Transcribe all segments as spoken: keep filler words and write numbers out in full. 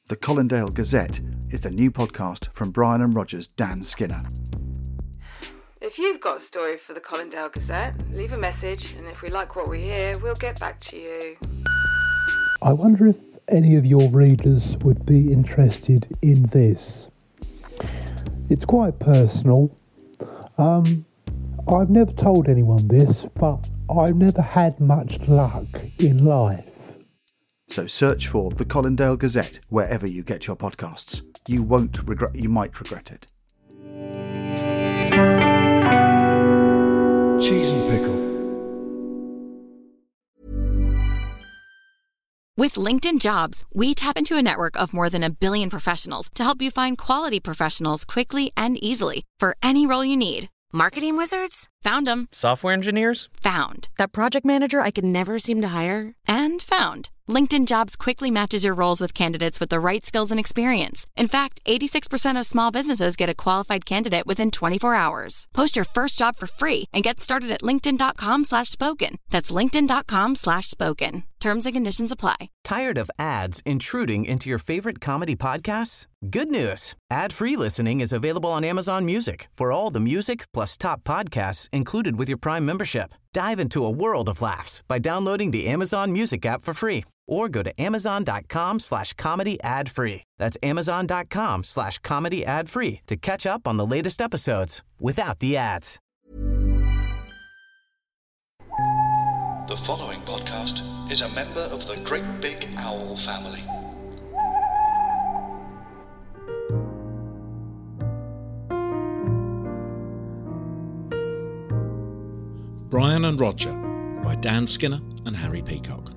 The Colindale Gazette is the new podcast from Brian and Roger's Dan Skinner. If you've got a story for the Colindale Gazette, leave a message, and if we like what we hear, we'll get back to you. I wonder if any of your readers would be interested in this. It's quite personal. Um, I've never told anyone this, but I've never had much luck in life. So search for The Colindale Gazette wherever you get your podcasts. You won't regret, you might regret it. Cheese and pickle. With LinkedIn Jobs, we tap into a network of more than a billion professionals to help you find quality professionals quickly and easily for any role you need. Marketing wizards? Found them. Software engineers? Found. That project manager I could never seem to hire? And found. LinkedIn Jobs quickly matches your roles with candidates with the right skills and experience. In fact, eighty-six percent of small businesses get a qualified candidate within twenty-four hours. Post your first job for free and get started at linkedin.com slash spoken. That's linkedin.com slash spoken. Terms and conditions apply. Tired of ads intruding into your favorite comedy podcasts? Good news. Ad-free listening is available on Amazon Music for all the music plus top podcasts included with your Prime membership. Dive into a world of laughs by downloading the Amazon Music app for free or go to amazon.com slash comedy ad free. That's amazon.com slash comedy ad free to catch up on the latest episodes without the ads. The following podcast is a member of the Great Big Owl family. Brian and Roger by Dan Skinner and Harry Peacock.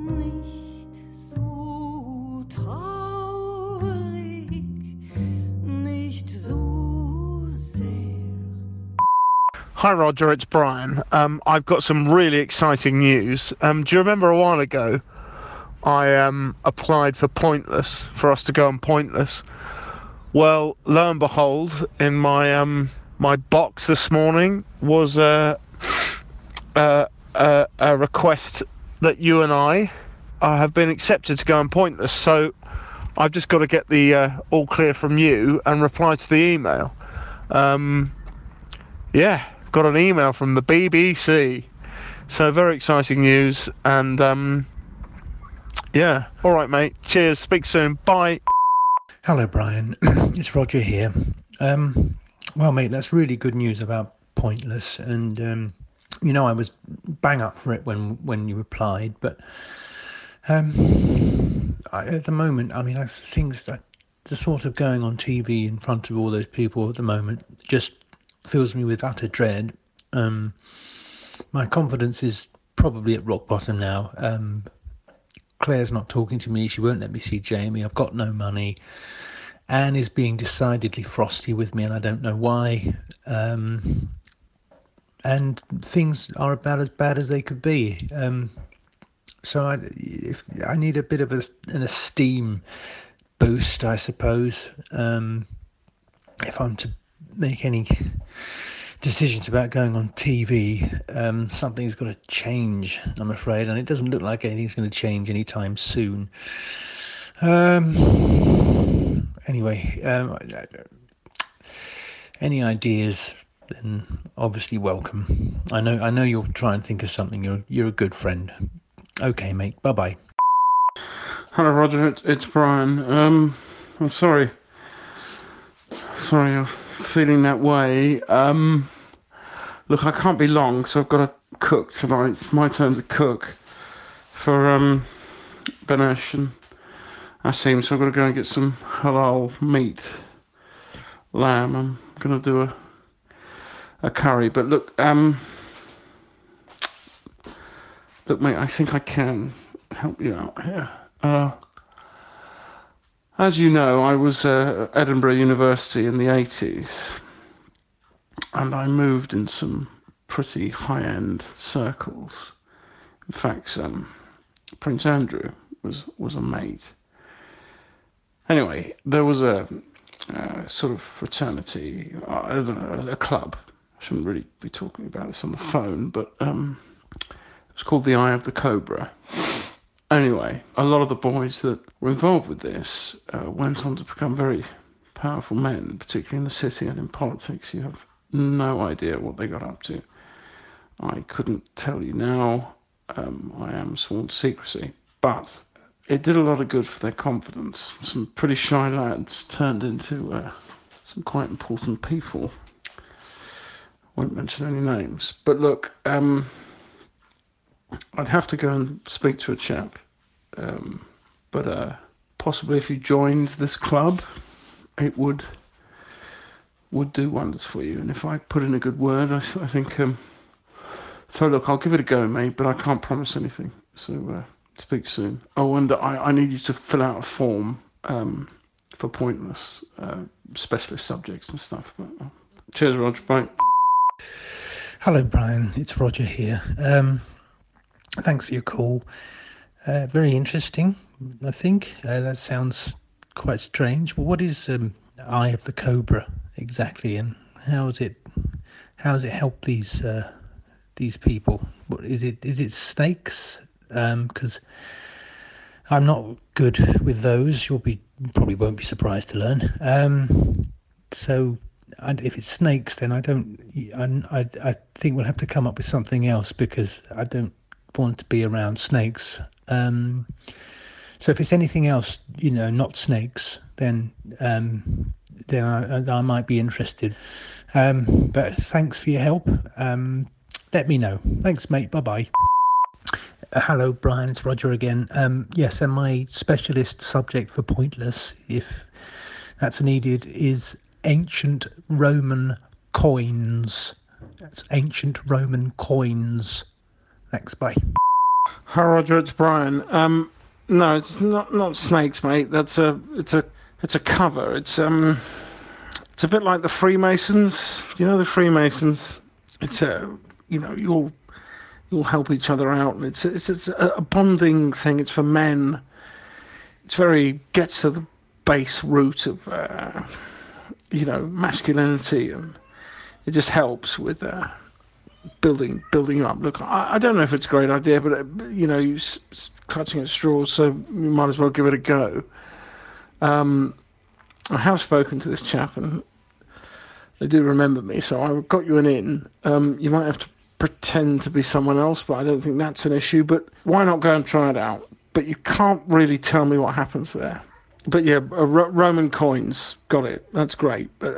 Hi Roger, it's Brian. Um, I've got some really exciting news. Um, do you remember a while ago I um, applied for Pointless, for us to go on Pointless? Well, lo and behold, in my um, my box this morning was a, a, a, a request that you and I uh, have been accepted to go on Pointless. So I've just got to get the uh, all clear from you and reply to the email. Um, yeah. Got an email from the B B C, so very exciting news. And um, yeah, all right, mate. Cheers. Speak soon. Bye. Hello, Brian. It's Roger here. Um, well, mate, that's really good news about Pointless, and um, you know I was bang up for it when when you replied, but um, I, at the moment, I mean, I things that the sort of going on T V in front of all those people at the moment just fills me with utter dread. Um, my confidence is probably at rock bottom now. Um, Claire's not talking to me. She won't let me see Jamie. I've got no money. Anne is being decidedly frosty with me, and I don't know why. Um, and things are about as bad as they could be. Um, so I, if, I need a bit of a, an esteem boost, I suppose, um, if I'm to make any decisions about going on T V. Um, something's got to change, I'm afraid, and it doesn't look like anything's going to change anytime soon. Um, anyway, um, any ideas, then obviously welcome. I know, I know you'll try and think of something. You're, you're a good friend. Okay, mate. Bye bye. Hello, Roger. It's, it's Brian. Um, I'm sorry. Sorry, you're feeling that way. Um, look, I can't be long, so I've got to cook tonight. It's my turn to cook for um, Benesh and Asim, so I've got to go and get some halal meat, lamb. I'm going to do a a curry. But look, um, look, mate, I think I can help you out here. Uh, As you know, I was uh, at Edinburgh University in the eighties, and I moved in some pretty high-end circles. In fact, um, Prince Andrew was, was a mate. Anyway, there was a uh, sort of fraternity, I don't know, a club. I shouldn't really be talking about this on the phone, but um, it was called the Eye of the Cobra. Anyway, a lot of the boys that were involved with this uh, went on to become very powerful men, particularly in the city and in politics. You have no idea what they got up to. I couldn't tell you now. Um, I am sworn to secrecy. But it did a lot of good for their confidence. Some pretty shy lads turned into uh, some quite important people. Won't mention any names. But look, um, I'd have to go and speak to a chap. Um, but uh, possibly if you joined this club, it would would do wonders for you. And if I put in a good word, I, I think... Um, so look, I'll give it a go, mate, but I can't promise anything. So uh, speak soon. Oh, and I, I need you to fill out a form um, for Pointless, uh, specialist subjects and stuff. But, uh, cheers, Roger. Bye. Hello, Brian. It's Roger here. Um, thanks for your call. Uh, very interesting, I think. Uh, that sounds quite strange. Well, what is um, Eye of the Cobra exactly, and how is it? How does it help these uh, these people? What is it? Is it snakes? Because um, I'm not good with those. You'll be probably won't be surprised to learn. Um, so. And if it's snakes, then I don't. I, I I think we'll have to come up with something else, because I don't want to be around snakes. Um, so if it's anything else, you know, not snakes, then um, then I, I might be interested. Um, but thanks for your help. Um, let me know. Thanks, mate. Bye bye. Uh, hello, Brian. It's Roger again. Um, yes, and my specialist subject for Pointless, if that's needed, is ancient Roman coins. That's ancient Roman coins. Thanks, bye. Hi, Roger, it's Brian. Um, no, it's not not snakes, mate. That's a it's a it's a cover. It's um it's a bit like the Freemasons. Do you know the Freemasons? It's a you know you'll you'll help each other out, and it's it's it's a, a bonding thing. It's for men. It's very gets to the base root of. Uh, you know, masculinity, and it just helps with uh, building building up. Look, I, I don't know if it's a great idea, but, uh, you know, you're s- s- clutching at straws, so you might as well give it a go. Um, I have spoken to this chap, and they do remember me, so I've got you an in. Um, you might have to pretend to be someone else, but I don't think that's an issue, but why not go and try it out? But you can't really tell me what happens there. But yeah, uh, Ro- Roman coins, got it. That's great. But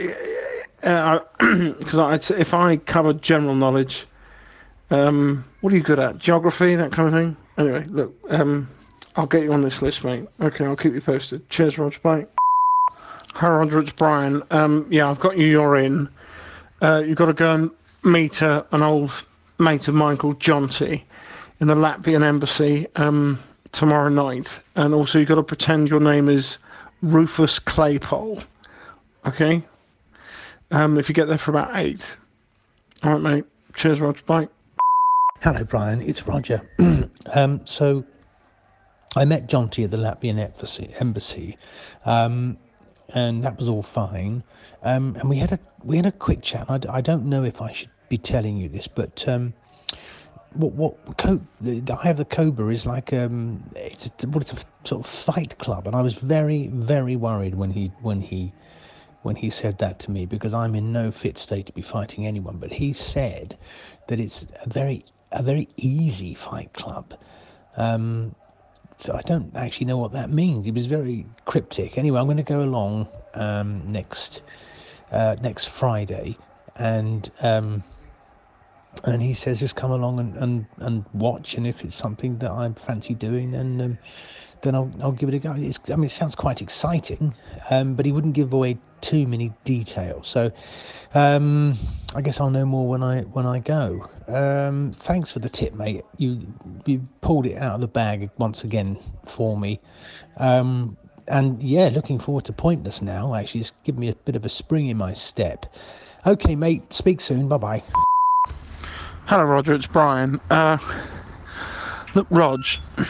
because uh, uh, if I covered general knowledge, um, what are you good at? Geography, that kind of thing. Anyway, look, um, I'll get you on this list, mate. Okay, I'll keep you posted. Cheers, Roger. Bye. Hi, Roger. It's Brian. Um, yeah, I've got you. You're in. Uh, you've got to go and meet uh, an old mate of mine called Jonty in the Latvian embassy. Um, tomorrow night, and also you've got to pretend your name is Rufus Claypole. Okay? Um, if you get there for about eight. Alright, mate. Cheers, Roger. Bye. Hello, Brian. It's Roger. um, so, I met Jonty at the Latvian embassy, embassy um, and that was all fine. Um, and we had a we had a quick chat. I, I don't know if I should be telling you this, but um, What what co- the, the Eye of the Cobra is like um it's a, well, it's a sort of fight club, and I was very very worried when he when he when he said that to me, because I'm in no fit state to be fighting anyone. But he said that it's a very a very easy fight club. Um, so I don't actually know what that means. He was very cryptic. Anyway, I'm going to go along um, next uh, next Friday, and. Um, And he says, just come along and, and, and watch, and if it's something that I fancy doing, then um, then I'll I'll give it a go. It's, I mean, it sounds quite exciting, um, but he wouldn't give away too many details. So um, I guess I'll know more when I when I go. Um, thanks for the tip, mate. You you pulled it out of the bag once again for me. Um, and yeah, looking forward to Pointless now. Actually, it's given me a bit of a spring in my step. Okay, mate. Speak soon. Bye bye. Hello, Roger, it's Brian. Uh, look, Rog,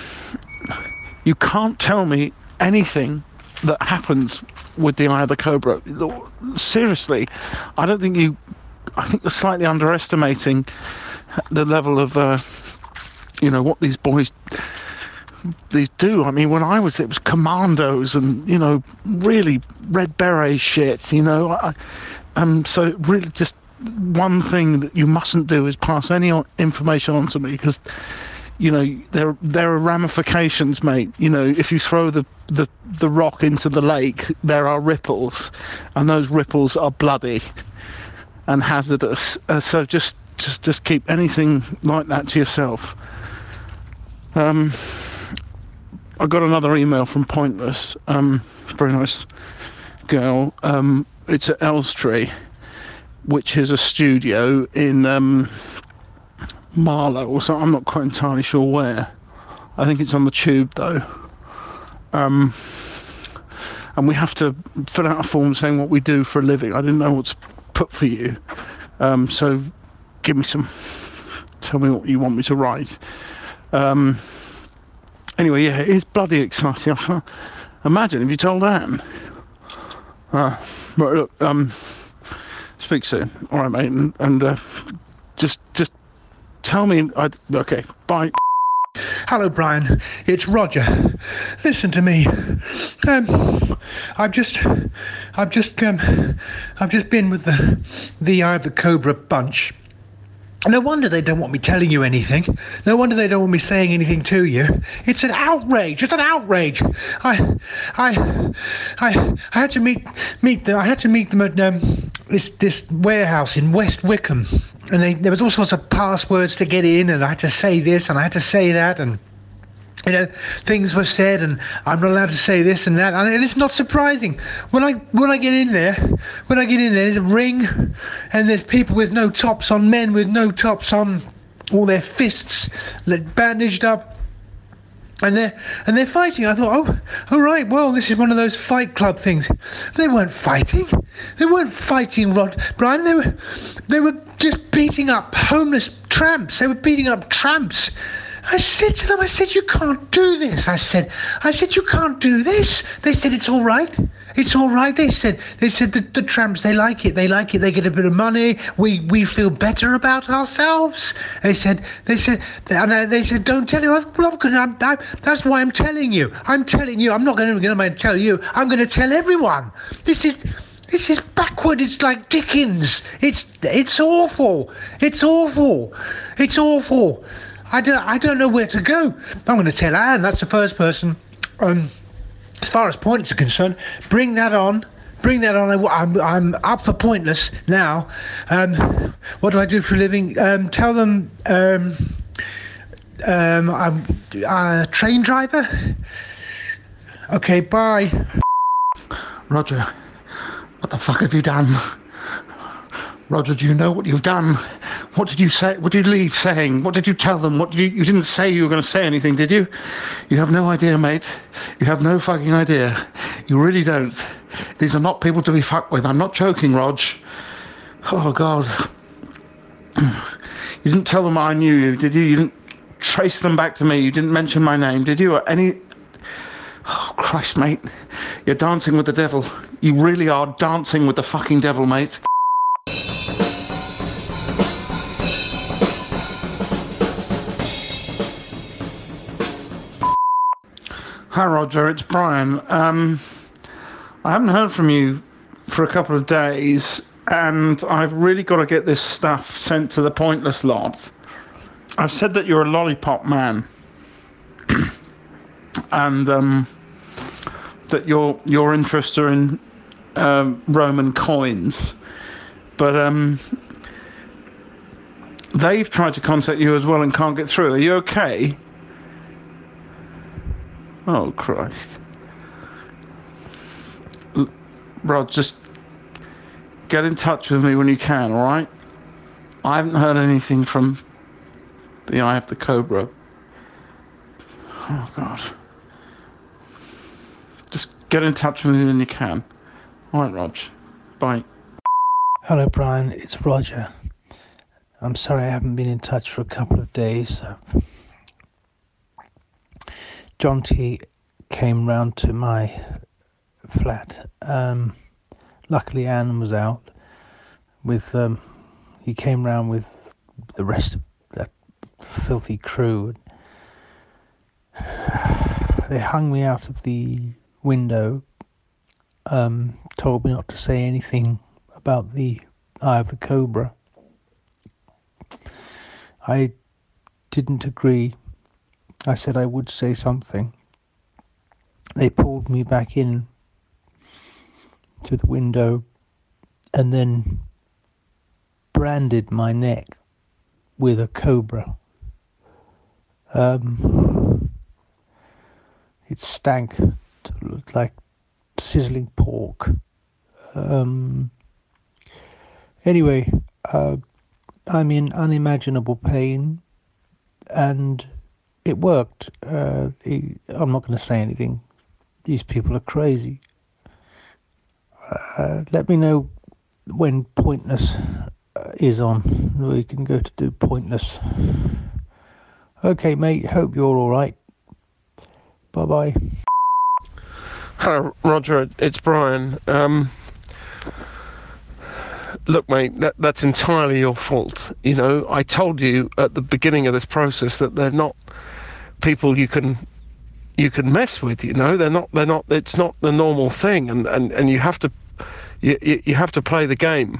you can't tell me anything that happens with the Eye of the Cobra. Seriously, I don't think you... I think you're slightly underestimating the level of, uh, you know, what these boys these do. I mean, when I was, it was commandos and, you know, really red beret shit, you know. I, um, so really just one thing that you mustn't do is pass any information on to me, because, you know, there there are ramifications, mate. You know, if you throw the, the, the rock into the lake, there are ripples, and those ripples are bloody and hazardous. Uh, so just, just, just keep anything like that to yourself. Um, I got another email from Pointless, um, very nice girl. Um, it's at Elstree, which is a studio in um, Marlow, or so. I'm not quite entirely sure where. I think it's on the tube though. Um, and we have to fill out a form saying what we do for a living. I didn't know what to put for you, um, so give me some. Tell me what you want me to write. Um, anyway, yeah, it's bloody exciting. I can't imagine if you told Anne. Uh, but look, um, speak soon. All right, mate, and, and uh, just just tell me. I okay. Bye. Hello, Brian. It's Roger. Listen to me. Um, I've just, I've just, um, I've just been with the, the Eye of the Cobra bunch. No wonder they don't want me telling you anything. No wonder they don't want me saying anything to you. It's an outrage. It's an outrage. I, I, I, I had to meet meet them. I had to meet them at um, this this warehouse in West Wickham, and they, there was all sorts of passwords to get in, and I had to say this and I had to say that, and you know, things were said, and I'm not allowed to say this and that, and it's not surprising. When I when I get in there, when I get in there, there's a ring, and there's people with no tops on, men with no tops on, all their fists bandaged up, and they're and they're fighting. I thought, oh, all right, well, this is one of those Fight Club things. They weren't fighting. They weren't fighting, Rod, Brian. They were they were just beating up homeless tramps. They were beating up tramps. I said to them, I said, you can't do this. I said, I said, you can't do this. They said, it's all right. It's all right. They said, they said the, the tramps, they like it. They like it. They get a bit of money. We we feel better about ourselves. They said, they said, and they said, don't tell you. I'm, I'm gonna, I'm, I, that's why I'm telling you. I'm telling you. I'm not going to tell you. I'm going to tell everyone. This is. This is backward. It's like Dickens. It's it's awful. It's awful. It's awful. I don't, I don't know where to go. I'm going to tell Anne, that's the first person. Um, as far as Pointless are concerned, bring that on. Bring that on. I'm, I'm up for Pointless now. Um, what do I do for a living? Um, tell them um, um, I'm a train driver. Okay, bye. Roger, what the fuck have you done? Roger, do you know what you've done? What did you say? What did you leave saying? What did you tell them? What did you... You didn't say you were going to say anything, did you? You have no idea, mate. You have no fucking idea. You really don't. These are not people to be fucked with. I'm not joking, Rog. Oh, God. You didn't tell them I knew you, did you? You didn't trace them back to me. You didn't mention my name, did you? Or any... Oh, Christ, mate. You're dancing with the devil. You really are dancing with the fucking devil, mate. Hi Roger, it's Brian. Um, I haven't heard from you for a couple of days, and I've really got to get this stuff sent to the Pointless lot. I've said that you're a lollipop man, and um, that your your interests are in uh, Roman coins, but um, they've tried to contact you as well and can't get through. Are you okay? Oh, Christ. L- Rod, just get in touch with me when you can, all right? I haven't heard anything from the Eye of the Cobra. Oh, God. Just get in touch with me when you can. All right, Rog. Bye. Hello, Brian. It's Roger. I'm sorry I haven't been in touch for a couple of days. Uh, John T came round to my flat. Um, luckily, Anne was out. With um, he came round with the rest of that filthy crew. they hung me out of the window, um, told me not to say anything about the eye of the cobra. I didn't agree. I said I would say something. They pulled me back in to the window and then branded my neck with a cobra. Um, it stank to look like sizzling pork. Um, anyway, uh, I'm in unimaginable pain, and it worked. Uh, it, I'm not going to say anything. These people are crazy. Uh, let me know when Pointless uh, is on. We can go to do Pointless. Okay, mate. Hope you're all right. Bye bye. Hello, Roger. It's Brian. Um, look, mate, that, that's entirely your fault. You know, I told you at the beginning of this process that they're not people you can you can mess with. You know, they're not. They're not. It's not the normal thing, and, and, and you have to you, you you have to play the game.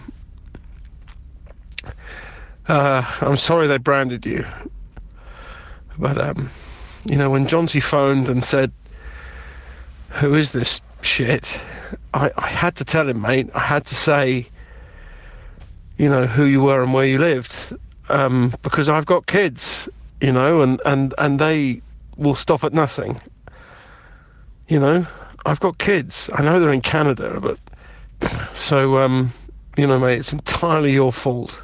Uh, I'm sorry they branded you, but um, you know, when Johnsy phoned and said, "Who is this shit?" I, I had to tell him, mate. I had to say, you know, who you were and where you lived, um, because I've got kids, you know, and, and, and they will stop at nothing. You know, I've got kids. I know they're in Canada, but so, um, you know, mate, it's entirely your fault.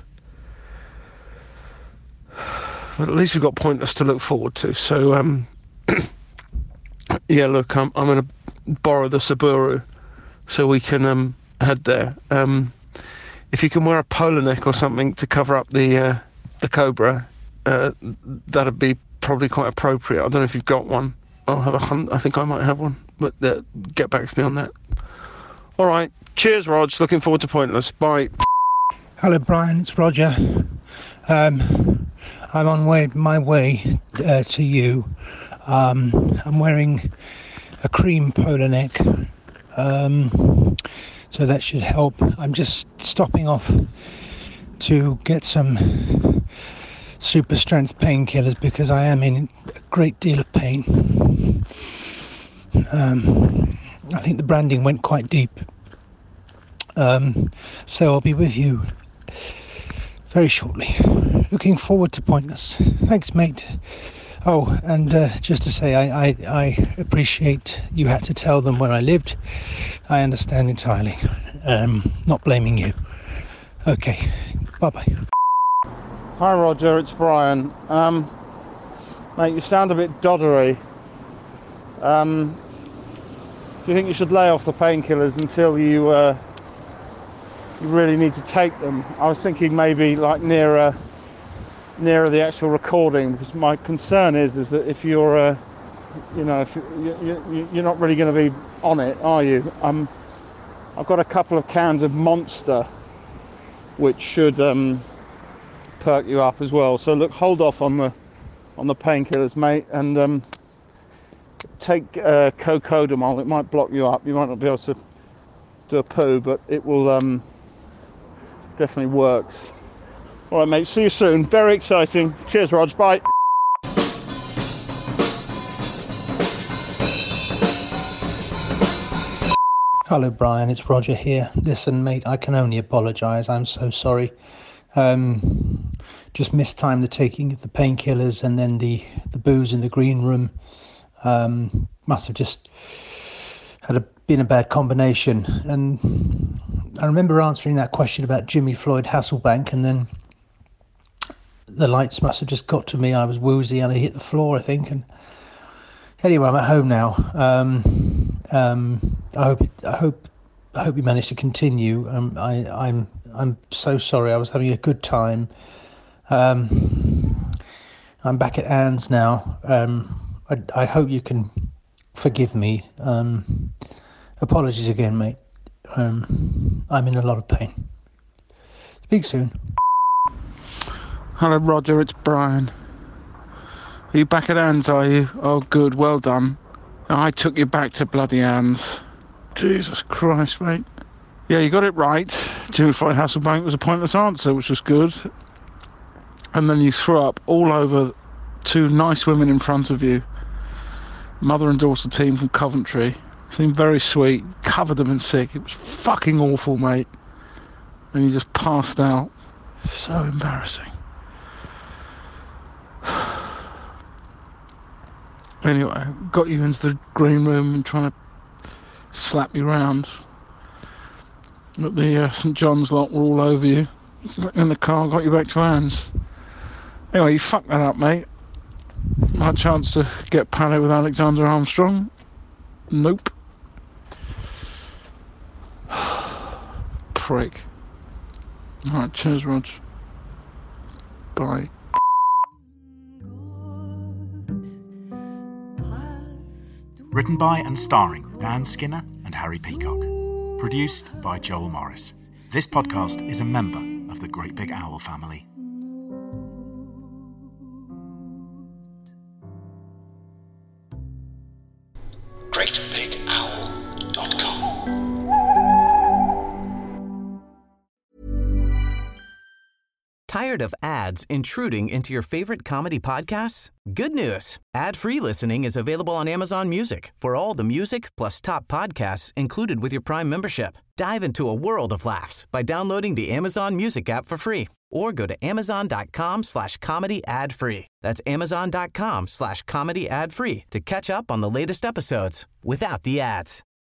But at least we've got Pointless to look forward to. So, um, yeah, look, I'm, I'm going to borrow the Subaru so we can um, head there. Um, if you can wear a polo neck or something to cover up the uh, the Cobra, uh, that'd be probably quite appropriate. I don't know if you've got one. I'll have a hunt. I think I might have one, but uh, get back to me on that. All right. Cheers, Rog. Looking forward to Pointless. Bye. Hello, Brian. It's Roger. Um, I'm on way, my way uh, to you. Um, I'm wearing a cream polo neck, um, so that should help. I'm just stopping off to get some super strength painkillers because I am in a great deal of pain. Um, I think the branding went quite deep. Um, so I'll be with you very shortly. Looking forward to Pointless. Thanks, mate. Oh, and uh, just to say, I, I, I appreciate you had to tell them where I lived. I understand entirely. Um, not blaming you. Okay, bye-bye. Hi, Roger. It's Brian. Um, mate, you sound a bit doddery. Um, do you think you should lay off the painkillers until you uh, you really need to take them? I was thinking maybe like nearer nearer the actual recording, because my concern is is that if you're uh, you know if you, you, you're not really going to be on it, are you? Um, I've got a couple of cans of Monster which should um, perk you up as well. So look, hold off on the on the painkillers, mate, and um, take uh, Cocodamol. It might block you up. You might not be able to do a poo, but it will um, definitely works. All right, mate. See you soon. Very exciting. Cheers, Rog. Bye. Hello, Brian. It's Roger here. Listen, mate, I can only apologise. I'm so sorry. Um, just mistimed the taking of the painkillers and then the, the booze in the green room. Um, must have just had a, been a bad combination. And I remember answering that question about Jimmy Floyd Hasselbank, and then the lights must have just got to me. I was woozy and I hit the floor, I think. And anyway, I'm at home now. Um, um, I hope I hope I hope you managed to continue. Um, I, I'm I'm so sorry. I was having a good time. Um, I'm back at Anne's now. Um, I, I hope you can forgive me. Um, apologies again, mate. Um, I'm in a lot of pain. Speak soon. Hello, Roger. It's Brian. Are you back at Anne's, are you? Oh, good, well done. I took you back to bloody Anne's. Jesus Christ, mate. Yeah, you got it right. Jimmy Floyd Hasselbank was a pointless answer, which was good. And then you threw up all over two nice women in front of you. Mother and daughter team from Coventry. Seemed very sweet. Covered them in sick. It was fucking awful, mate. And you just passed out. So embarrassing. Anyway, got you into the green room and trying to slap you round. But the uh, St John's lot were all over you. In the car, got you back to Anne's. Anyway, you fucked that up, mate. My chance to get Paddy with Alexander Armstrong? Nope. Prick. Alright, cheers, Rog. Bye. Written by and starring Dan Skinner and Harry Peacock. Produced by Joel Morris. This podcast is a member of the Great Big Owl family. great big owl dot com. Tired of ads intruding into your favorite comedy podcasts? Good news. Ad-free listening is available on Amazon Music for all the music plus top podcasts included with your Prime membership. Dive into a world of laughs by downloading the Amazon Music app for free or go to amazon.com slash comedy ad free. That's amazon.com slash comedy ad free to catch up on the latest episodes without the ads.